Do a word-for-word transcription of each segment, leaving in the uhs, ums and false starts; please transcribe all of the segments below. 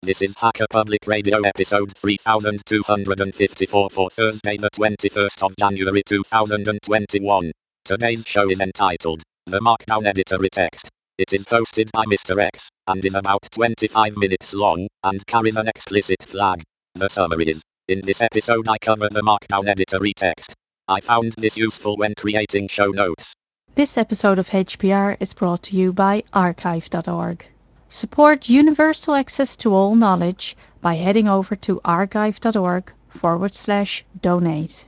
This is Hacker Public Radio episode three thousand two hundred fifty-four for Thursday the twenty-first of January two thousand twenty-one. Today's show is entitled, The Markdown Editor Retext. It is hosted by Mister X, and is about twenty-five minutes long, and carries an explicit flag. The summary is, in this episode I cover the Markdown Editor Retext. I found this useful when creating show notes. This episode of H P R is brought to you by archive dot org. Support universal access to all knowledge by heading over to archive dot org forward slash donate.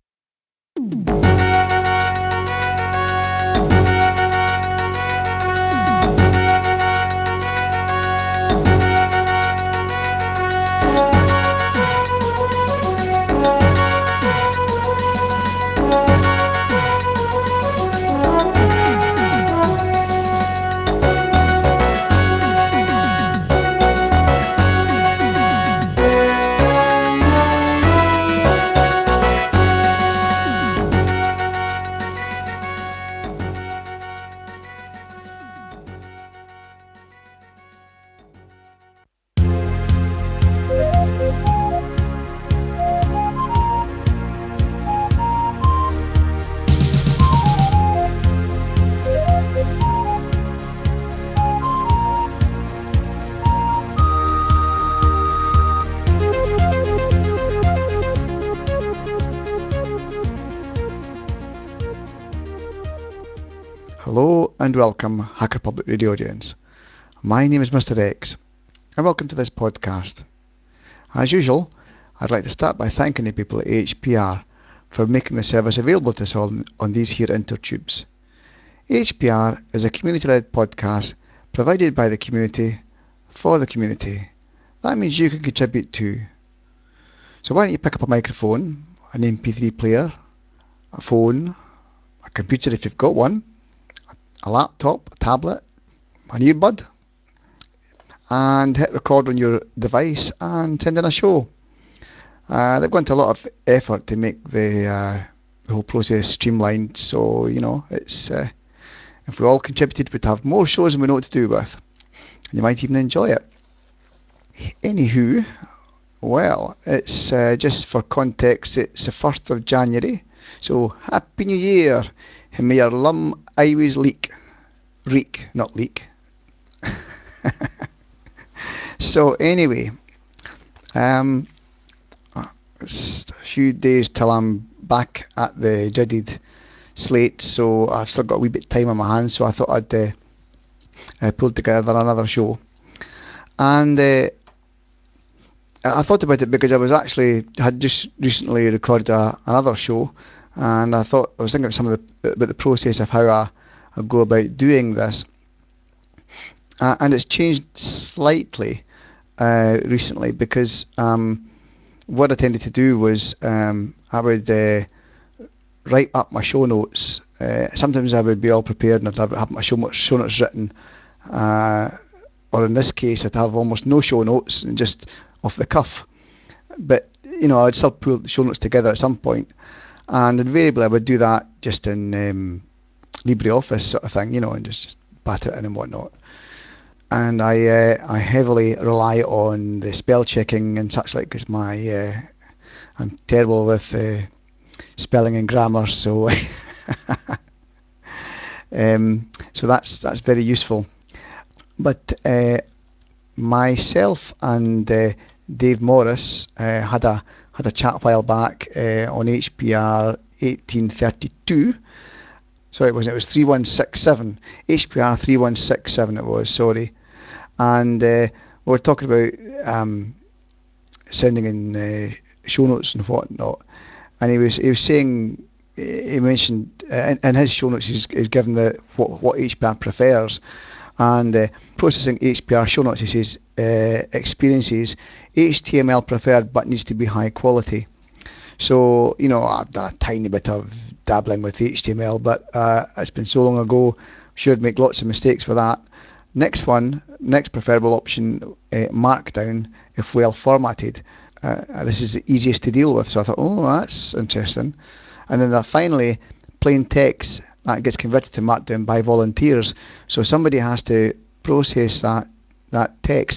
Hello and welcome, Hacker Public Radio audience. My name is Mister X, and welcome to this podcast. As usual, I'd like to start by thanking the people at H P R for making the service available to us all on these here intertubes. H P R is a community-led podcast provided by the community for the community. That means you can contribute too. So why don't you pick up a microphone, an M P three player, a phone, a computer if you've got one, a laptop, a tablet, an earbud, and hit record on your device and send in a show. Uh, they've gone to a lot of effort to make the, uh, the whole process streamlined, so you know it's uh, if we all contributed, we'd have more shows than we know what to do with. You might even enjoy it. Anywho, well, it's uh, just for context, it's the first of January, so Happy New Year, and may your lum always leak. Reek, not leak. So anyway, um, it's a few days till I'm back at the dreaded slate, so I've still got a wee bit of time on my hands, so I thought I'd uh, uh, pull together another show. And uh, I thought about it because I was actually had just recently recorded a, another show, and I thought I was thinking about some of the about the process of how I, I go about doing this, uh, and it's changed slightly uh, recently because um, what I tended to do was um, I would uh, write up my show notes. Uh, sometimes I would be all prepared and I'd have, have my show, show notes written, uh, or in this case I'd have almost no show notes and just off the cuff. But you know, I'd still pull the show notes together at some point, and invariably I would do that just in um, LibreOffice sort of thing, you know, and just, just bat it in and whatnot. And I uh, I heavily rely on the spell checking and such like, because my uh, I'm terrible with uh, spelling and grammar, so um, so that's that's very useful. But uh, myself and uh, Dave Morris uh, had a had a chat a while back uh, on H P R eighteen thirty-two. Sorry, it wasn't. It was three one six seven. H P R three one six seven. It was. Sorry, and uh, we were talking about um, sending in uh, show notes and whatnot. And he was he was saying he mentioned uh, in, in his show notes he's, he's given the what what H P R prefers, and uh, processing H P R show notes, he says uh, experiences H T M L preferred but needs to be high quality. So you know, I've done a tiny bit of dabbling with H T M L, but uh, it's been so long ago, sure I'd make lots of mistakes with that. Next one, next preferable option, uh, Markdown if well formatted. Uh, this is the easiest to deal with, so I thought, oh, that's interesting. And then that finally, plain text that gets converted to Markdown by volunteers. So somebody has to process that that text,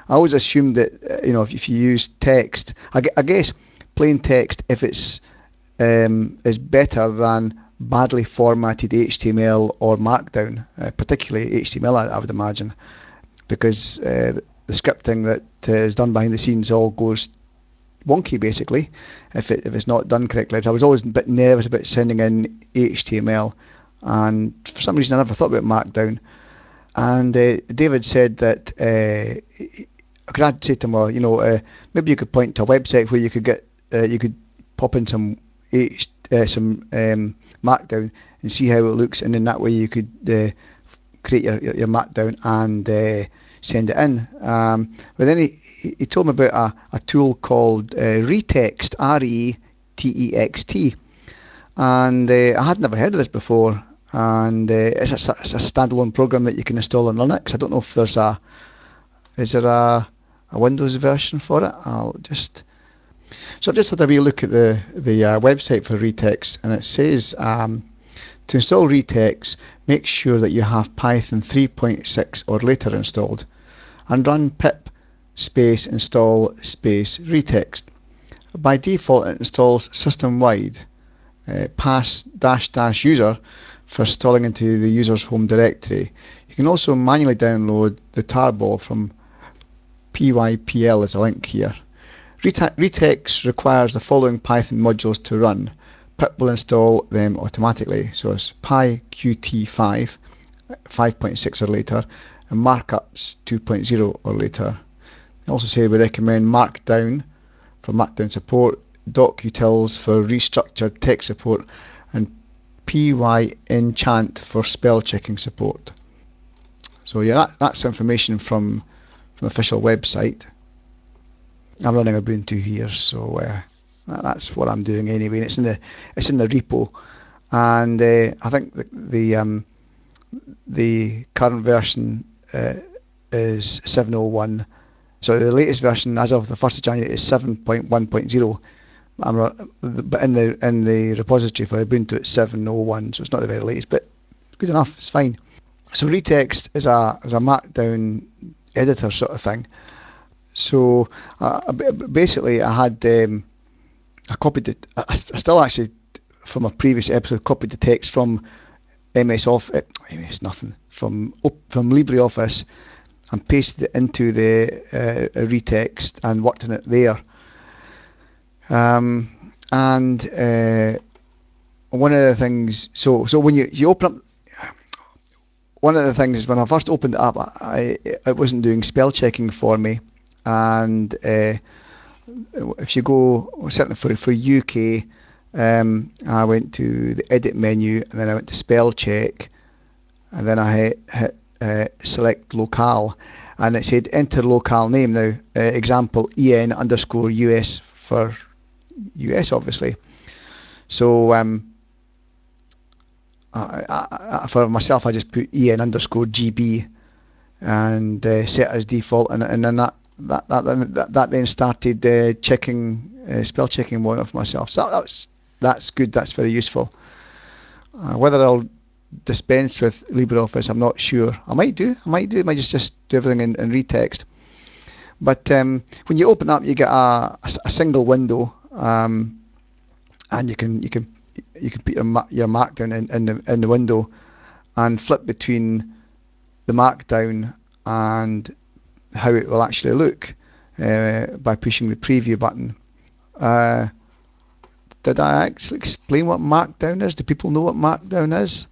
I always assumed that uh, you know if, if you use text, I, I guess plain text, if it's um, is better than badly formatted H T M L or Markdown, uh, particularly H T M L, I, I would imagine, because uh, the, the scripting that uh, is done behind the scenes all goes wonky basically if it, if it's not done correctly. So I was always a bit nervous about sending in H T M L, and for some reason I never thought about Markdown. And uh, David said that because uh, I'd say to him, well, you know, uh, maybe you could point to a website where you could get uh, you could pop in some H, uh, some um, Markdown and see how it looks, and then that way you could uh, create your, your, your Markdown and uh, send it in. Um, but then he, he told me about a, a tool called uh, Retext, R E T E X T, and uh, I had never heard of this before. And uh, it's, a, it's a standalone program that you can install on Linux. I don't know if there's a is there a, a Windows version for it. I'll just so I've just had a wee look at the the uh, website for Retext, and it says um, to install Retext, make sure that you have Python three point six or later installed, and run pip space install space Retext. By default, it installs system-wide. Uh, pass dash dash user for installing into the user's home directory. You can also manually download the tarball from P Y P L as a link here. Retext requires the following Python modules to run. Pip will install them automatically, so it's PyQt five, five point six or later, and markups two point oh or later. They also say we recommend Markdown for Markdown support, docutils for restructured text support, and PyEnchant for spell checking support. So yeah, that, that's information from, from the official website. I'm running Ubuntu here, so uh, that, that's what I'm doing anyway. And it's in the it's in the repo, and uh, I think the the, um, the current version uh, is seven oh one. So the latest version, as of the first of January, is seven point one point oh. I'm, but in the in the repository for Ubuntu it's seven oh one, so it's not the very latest, but good enough. It's fine. So Retext is a is a Markdown editor sort of thing. So uh, basically, I had um, I copied it. I, I still actually from a previous episode copied the text from M S Office. Uh, M S nothing from from LibreOffice and pasted it into the uh, Retext and worked on it there. Um, and uh, one of the things, so so when you, you open up, one of the things is when I first opened it up, I, it wasn't doing spell checking for me. And uh, if you go, certainly for, for U K, um, I went to the edit menu, and then I went to spell check, and then I hit, hit uh, select locale, and it said enter locale name. Now, uh, example, en underscore us for U S, obviously. So um, I, I, I, for myself, I just put en underscore gb and uh, set as default, and, and then that that that that, that then started uh, checking uh, spell checking one of myself. So that's that's good. That's very useful. Uh, whether I'll dispense with LibreOffice, I'm not sure. I might do. I might do. I might just just do everything in, in Retext. But um, when you open up, you get a, a, a single window, um, and you can you can you can put your your Markdown in, in the in the window, and flip between the Markdown and how it will actually look uh, by pushing the preview button. Uh, did I actually explain what Markdown is? Do people know what Markdown is?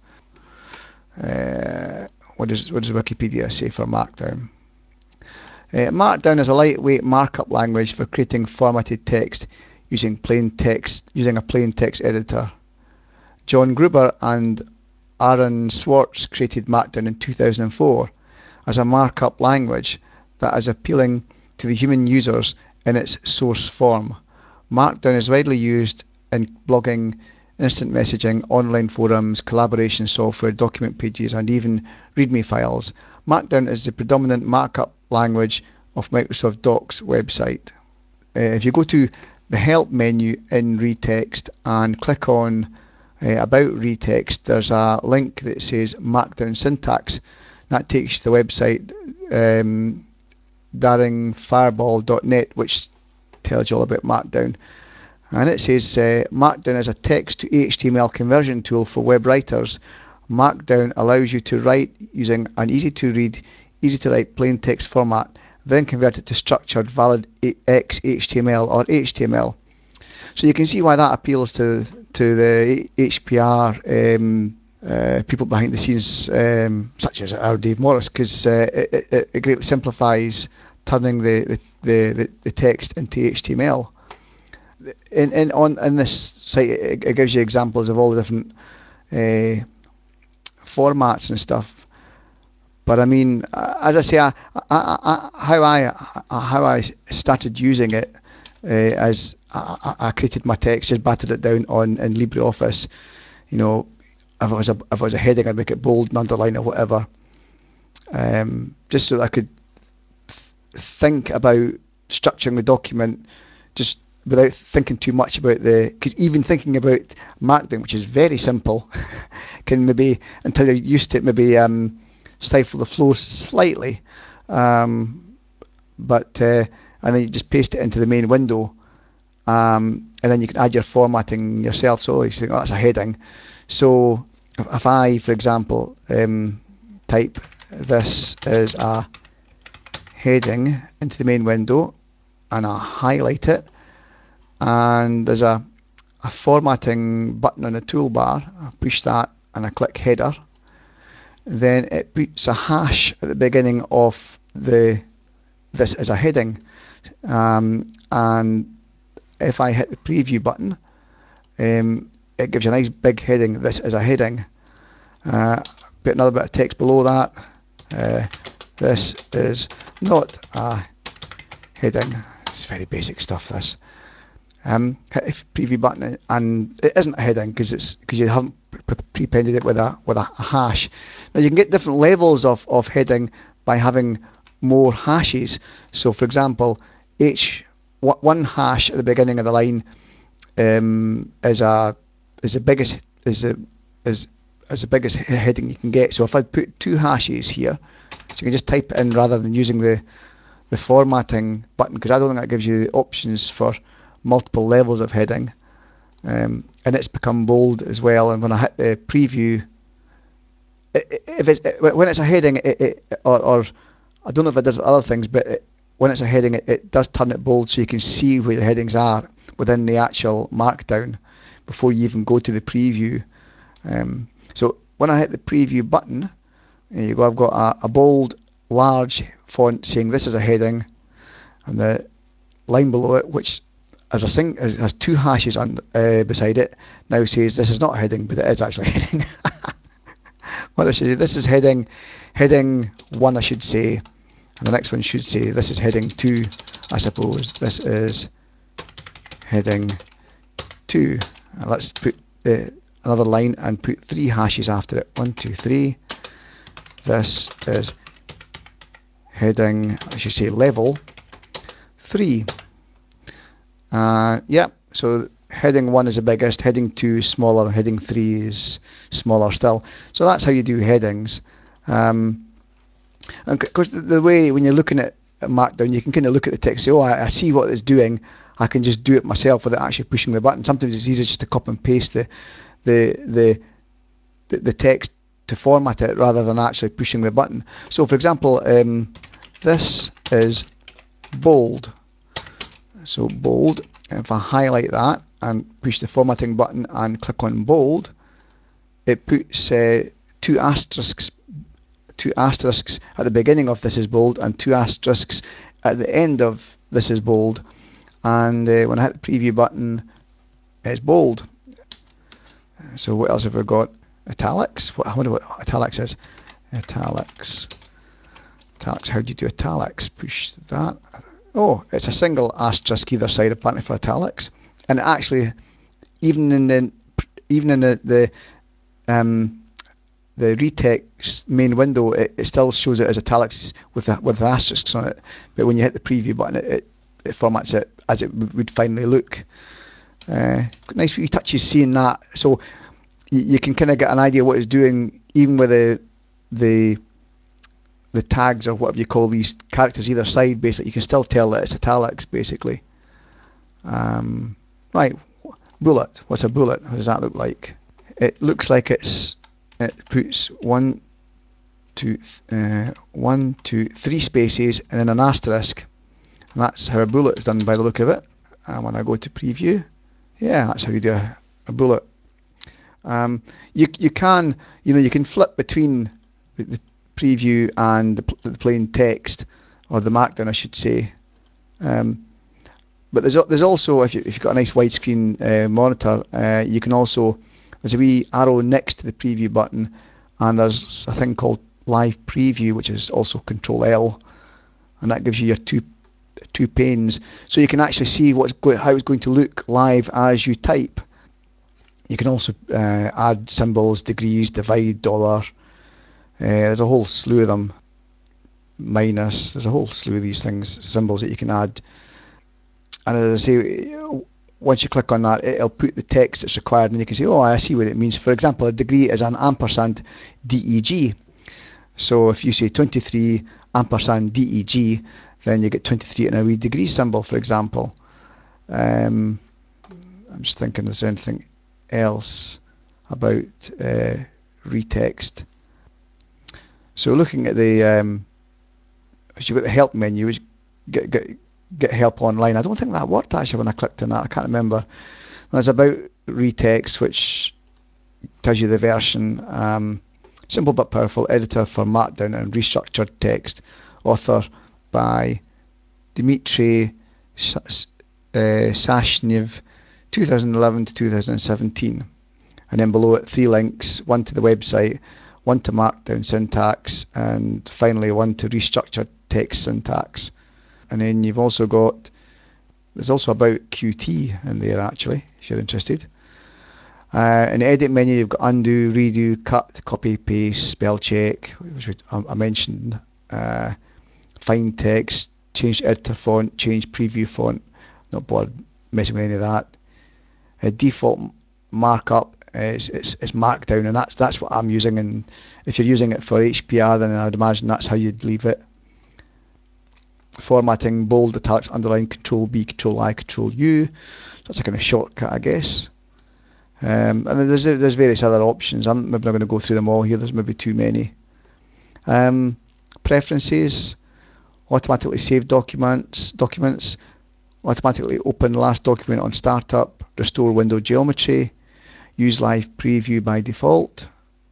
Uh, what does what does Wikipedia say for Markdown? Uh, Markdown is a lightweight markup language for creating formatted text using plain text using a plain text editor. John Gruber and Aaron Swartz created Markdown in two thousand four as a markup language that is appealing to the human users in its source form. Markdown is widely used in blogging, instant messaging, online forums, collaboration software, document pages, and even README files. Markdown is the predominant markup language of Microsoft Docs website. Uh, if you go to the help menu in Retext and click on uh, about Retext, there's a link that says Markdown syntax. That takes you to the website um, daringfireball dot net, which tells you all about Markdown. And it says uh, Markdown is a text to H T M L conversion tool for web writers. Markdown allows you to write using an easy to read, easy to write plain text format, then convert it to structured valid X H T M L or H T M L. So you can see why that appeals to to the H P R um, uh, people behind the scenes, um, such as our Dave Morris, because uh, it, it, it greatly simplifies turning the, the, the, the text into H T M L. In, in on in this site, it, it gives you examples of all the different uh, formats and stuff. But I mean, as I say, I, I, I, how I how I started using it uh, as I, I created my text, just battered it down on in LibreOffice. You know, if it was a if it was a heading, I'd make it bold and underline or whatever, um, just so that I could th- think about structuring the document, just without thinking too much about the. Because even thinking about Markdown, which is very simple, can maybe, until you're used to it, maybe um, stifle the flow slightly. Um, but uh, and then you just paste it into the main window, um, and then you can add your formatting yourself. So you think, oh, that's a heading. So if, if I, for example, um, type this is a heading into the main window, and I highlight it, and there's a, a formatting button on the toolbar. I push that and I click header. Then it puts a hash at the beginning of the this is a heading, um, and if I hit the preview button, um, it gives you a nice big heading. This is a heading. Uh, put another bit of text below that. Uh, this is not a heading. It's very basic stuff, this. Um, hit the preview button, and it isn't a heading because it's because you haven't prepended it with a with a hash. Now you can get different levels of, of heading by having more hashes. So for example, H one hash at the beginning of the line um, is a is the biggest is the is is the biggest heading you can get. So if I put two hashes here, so you can just type it in rather than using the the formatting button, because I don't think that gives you the options for multiple levels of heading, um, and it's become bold as well. And when I hit the preview, if it's when it's a heading, it, it, or, or I don't know if it does other things, but it, when it's a heading, it, it does turn it bold so you can see where the headings are within the actual markdown before you even go to the preview. Um, so when I hit the preview button, there you go. I've got a, a bold, large font saying this is a heading, and the line below it, which as a sing has, has two hashes on uh, beside it, now says this is not a heading, but it is actually a heading. What I should say, this is heading, heading one, I should say, and the next one should say this is heading two, I suppose. This is heading two. And let's put uh, another line and put three hashes after it. One, two, three. This is heading, I should say, level three. Uh, yeah, so heading one is the biggest, heading two is smaller, heading three is smaller still. So that's how you do headings. Um, and because the, the way when you're looking at, at Markdown, you can kind of look at the text and say, oh, I, I see what it's doing. I can just do it myself without actually pushing the button. Sometimes it's easier just to copy and paste the the the the, the text to format it rather than actually pushing the button. So, for example, um, this is bold. So bold, if I highlight that and push the formatting button and click on bold, it puts uh, two asterisks two asterisks at the beginning of this is bold and two asterisks at the end of this is bold. And uh, when I hit the preview button, it's bold. So what else have we got? Italics. What, I wonder what italics is. Italics. Italics. How do you do italics? Push that. Oh, it's a single asterisk either side apparently for italics. And actually, even in the even in the the um, the retext main window, it, it still shows it as italics with the, with the asterisks on it. But when you hit the preview button, it, it, it formats it as it would finally look. Uh, nice wee touches seeing that. So you, you can kind of get an idea what it's doing, even with the the the tags or whatever you call these characters either side, basically, you can still tell that it's italics, basically. Um, right, bullet. What's a bullet? What does that look like? It looks like it's it puts one, two, uh, one, two, three spaces and then an asterisk. And that's how a bullet is done by the look of it. And when I go to preview, yeah, that's how you do a, a bullet. Um, you you can you know you can flip between the, the preview and the, the plain text, or the markdown, I should say. Um, but there's there's also, if you if you've got a nice widescreen uh, monitor, uh, you can also, there's a wee arrow next to the preview button, and there's a thing called live preview, which is also Control L, and that gives you your two two panes, so you can actually see what's go- how it's going to look live as you type. You can also uh, add symbols, degrees, divide, dollar. Uh, there's a whole slew of them. Minus. There's a whole slew of these things, symbols that you can add. And as I say, once you click on that, it'll put the text that's required, and you can say, oh, I see what it means. For example, a degree is an ampersand D E G. So if you say twenty-three ampersand D E G, then you get twenty-three in a wee degree symbol, for example. Um, I'm just thinking, is there anything else about uh, retext? So looking at the, um, if you've got the help menu, get, get, get help online. I don't think that worked actually when I clicked on that. I can't remember. There's about retext, which tells you the version. Um, simple but powerful editor for markdown and restructured text. Author by Dmitry Sashnev, two thousand eleven to two thousand seventeen. And then below it, three links, one to the website, one to markdown syntax, and finally one to restructured text syntax. And then you've also got, there's also about Qt in there actually, if you're interested. Uh, in the edit menu, you've got undo, redo, cut, copy, paste, spell check, which I mentioned, uh, find text, change editor font, change preview font. Not bothered messing with any of that. Uh, default markup is it's, it's markdown, and that's that's what I'm using. And if you're using it for H P R, then I'd imagine that's how you'd leave it. Formatting, bold, italics, underline, Control B, Control I, Control U. So that's a kind of shortcut, I guess. Um, and there's there's various other options. I'm maybe not going to go through them all here. There's maybe too many. Um, preferences, automatically save documents, documents, automatically open last document on startup, restore window geometry, use live preview by default,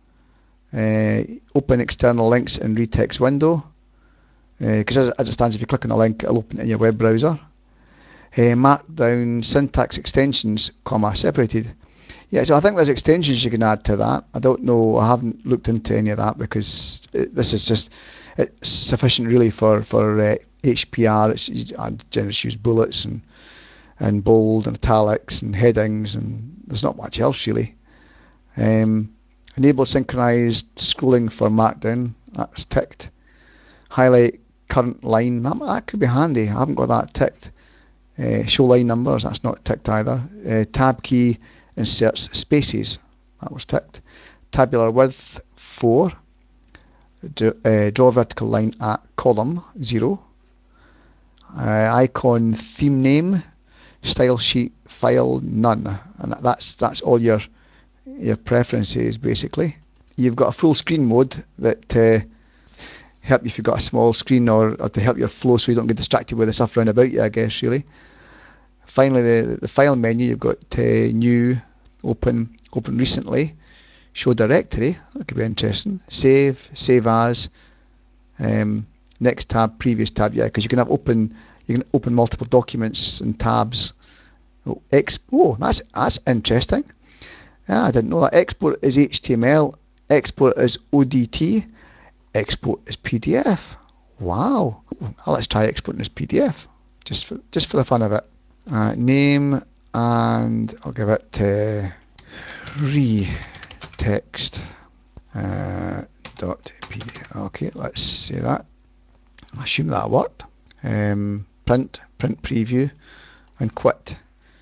uh, open external links in retext window, because uh, as, as it stands, if you click on a link, it'll open it in your web browser. Uh, markdown syntax extensions, comma, separated. Yeah, so I think there's extensions you can add to that. I don't know, I haven't looked into any of that, because it, this is just it's sufficient really for, for uh, H P R. It's, I generally just use bullets and, and bold and italics and headings, and there's not much else really. Um, enable synchronized scrolling for markdown, that's ticked. Highlight current line, that, that could be handy, I haven't got that ticked. Uh, show line numbers, that's not ticked either. Uh, tab key inserts spaces, that was ticked. Tabular width four, Do, uh, draw a vertical line at column zero. Uh, icon theme name, style sheet file none, and that's that's all your your preferences basically. You've got a full screen mode that uh, help you if you've got a small screen, or, or to help your flow so you don't get distracted with the stuff around about you, I guess really. Finally, the, the file menu, you've got uh, new, open, open recently, show directory, that could be interesting, save, save as, um, next tab, previous tab, yeah, because you can have open, you can open multiple documents and tabs. Oh, ex- oh that's, that's interesting. Yeah, I didn't know that. Export is H T M L, export is O D T, export is P D F. Wow. Well, let's try exporting as P D F, just for, just for the fun of it. Uh, name, and I'll give it uh, free text uh, dot pdf. Okay, let's see that. I assume that worked. Um, print, print preview, and quit.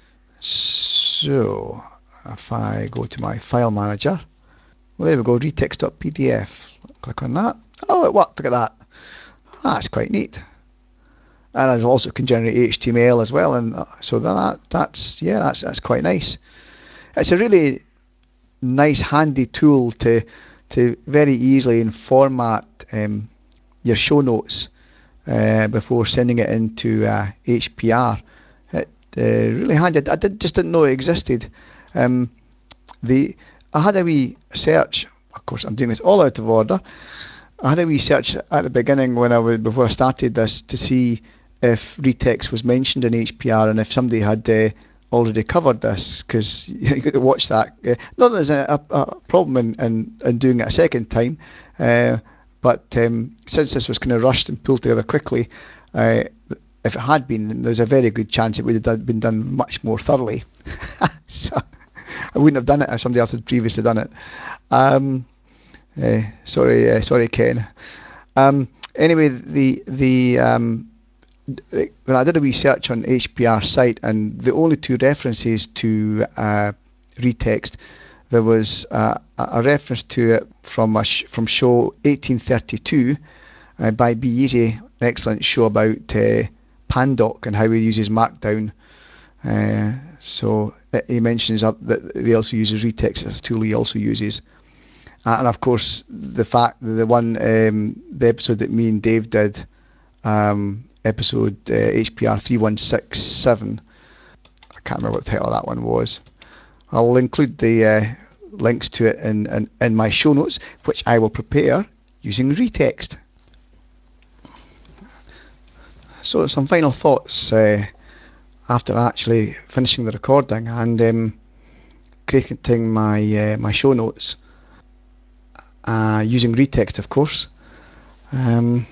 So if I go to my file manager, well, there we go, retext dot P D F. Click on that, Oh, it worked. Look at that. Ah, that's quite neat. And it also can generate H T M L as well, and uh, so that that's yeah, that's that's quite nice. It's a really nice, handy tool to to very easily format um, your show notes uh, before sending it into uh, H P R. It uh, really handy. I did, just didn't know it existed. Um, the I had a wee search. Of course, I'm doing this all out of order. I had a wee search at the beginning when I was before I started this to see if retext was mentioned in H P R and if somebody had uh, already covered this, because you got to watch that. Uh, not that there's a, a, a problem in, in, in doing it a second time, uh, but um, since this was kind of rushed and pulled together quickly, uh, if it had been, there's a very good chance it would have done, been done much more thoroughly. So I wouldn't have done it if somebody else had previously done it. Um, uh, sorry, uh, sorry, Ken. Um, anyway, the the um, when I did a research on H P R site, and the only two references to uh, retext, there was uh, a reference to it from a sh- from show eighteen thirty-two uh, by Be Easy, an excellent show about uh, Pandoc and how he uses Markdown. Uh, so he mentions that he also uses retext as a tool he also uses. Uh, and of course, the fact that the one um, the episode that me and Dave did, um, episode uh, H P R three one six seven. I can't remember what the title of that one was. I'll include the uh, links to it in, in, in my show notes, which I will prepare using retext. So some final thoughts uh, after actually finishing the recording and um, creating my uh, my show notes uh, using retext, of course. Um,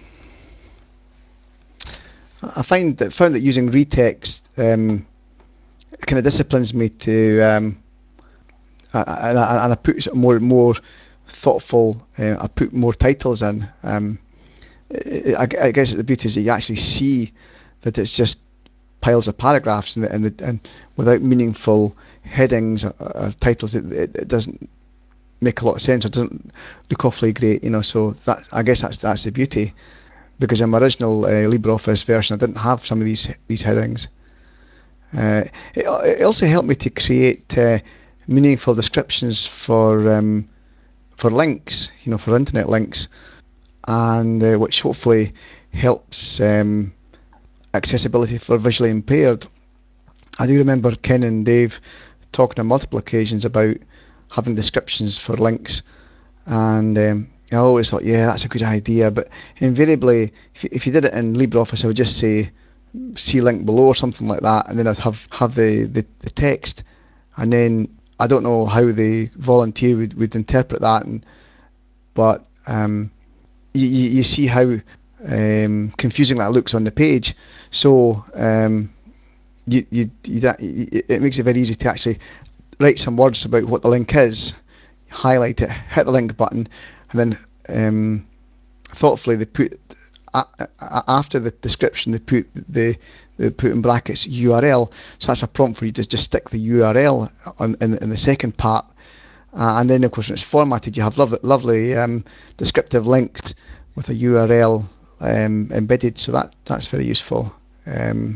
I find that found that using retext um, kind of disciplines me to, um, and, I, and I put more more thoughtful. Uh, I put more titles in. Um, I, I guess the beauty is that you actually see that it's just piles of paragraphs and, the, and, the, and without meaningful headings or, or titles, it, it, it doesn't make a lot of sense. It doesn't look awfully great, you know. So that I guess that's that's the beauty. Because in my original uh, LibreOffice version, I didn't have some of these these headings. Uh, it, it also helped me to create uh, meaningful descriptions for um, for links, you know, for internet links, and uh, which hopefully helps um, accessibility for visually impaired. I do remember Ken and Dave talking on multiple occasions about having descriptions for links, and um, I always thought, yeah, that's a good idea, but invariably, if you, if you did it in LibreOffice, I would just say see link below or something like that, and then I'd have, have the, the, the text, and then I don't know how the volunteer would, would interpret that, and but um, you, you see how um, confusing that looks on the page. So um, you, you, you that, it makes it very easy to actually write some words about what the link is, highlight it, hit the link button, and then um, thoughtfully they put uh, uh, after the description they put the they put in brackets U R L. So that's a prompt for you to just stick the U R L on in, in the second part, uh, and then of course when it's formatted, you have lovely, lovely um, descriptive links with a U R L um, embedded. So that that's very useful. Um,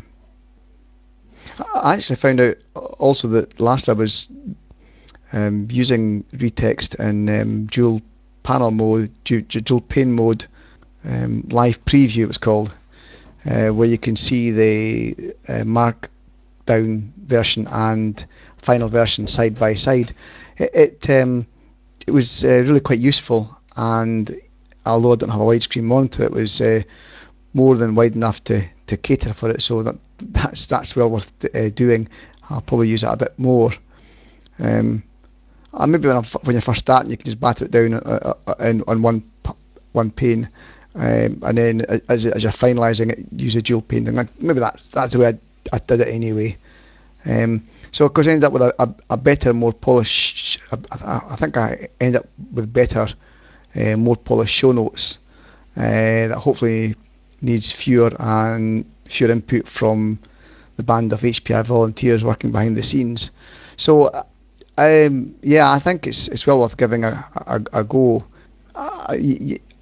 I actually found out also that last I was um, using retext in um, dual panel mode, dual pane mode, um, live preview it was called, uh, where you can see the uh, markdown version and final version side by side. It it, um, it was uh, really quite useful, and although I don't have a widescreen monitor, it was uh, more than wide enough to, to cater for it. So that that's that's well worth uh, doing. I'll probably use it a bit more. Um, uh, maybe when, I'm, when you're first starting, you can just batter it down uh, uh, in, on one one pane, um, and then as, as you're finalising it, use a dual pane. And maybe that's that's the way I, I did it anyway. Um, so of course I ended up with a, a, a better, more polished. I, I think I ended up with better, uh, more polished show notes uh, that hopefully needs fewer and fewer input from the band of H P R volunteers working behind the scenes. So um, yeah, I think it's it's well worth giving a, a, a go. Uh,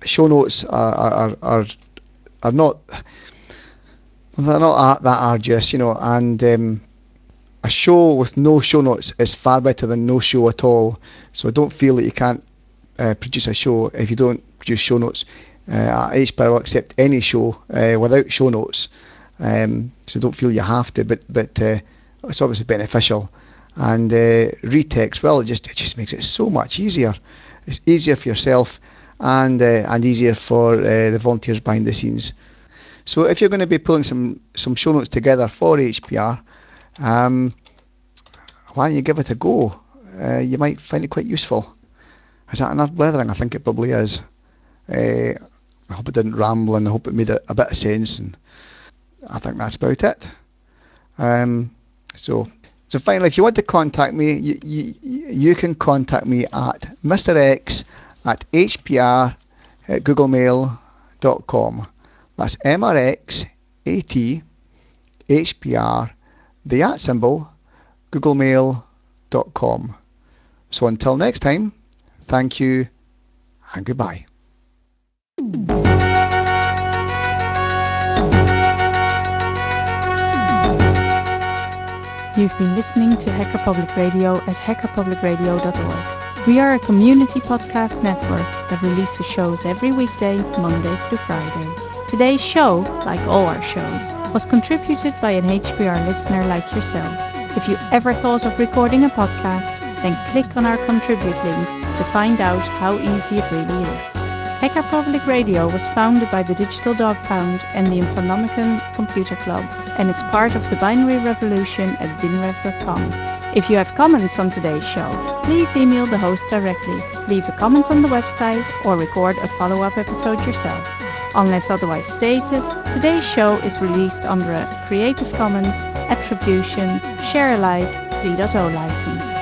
show notes are are, are, are not they're not that arduous, you know, and um, a show with no show notes is far better than no show at all. So don't feel that you can't uh, produce a show if you don't produce show notes. Uh, H P R will accept any show uh, without show notes, um, so don't feel you have to. But but uh, it's obviously beneficial. And uh, retext, well, it just it just makes it so much easier. It's easier for yourself, and uh, and easier for uh, the volunteers behind the scenes. So if you're going to be pulling some some show notes together for H P R, um, why don't you give it a go? Uh, you might find it quite useful. Is that enough blethering? I think it probably is. Uh, I hope it didn't ramble, and I hope it made a, a bit of sense. And I think that's about it. Um, so, so finally, if you want to contact me, you, you, you can contact me at Mister X at H P R at googlemail dot com. That's M R X A T H P R, the at symbol, googlemail dot com. So until next time, thank you and goodbye. You've been listening to Hacker Public Radio at hacker public radio dot org. We are a community podcast network that releases shows every weekday, Monday through Friday. Today's show, like all our shows, was contributed by an H P R listener like yourself. If you ever thought of recording a podcast, then click on our contribute link to find out how easy it really is. Hacker Public Radio was founded by the Digital Dog Pound and the Infonomicon Computer Club and is part of the Binary Revolution at binrev dot com. If you have comments on today's show, please email the host directly, leave a comment on the website, or record a follow-up episode yourself. Unless otherwise stated, today's show is released under a Creative Commons Attribution Share Alike three point oh license.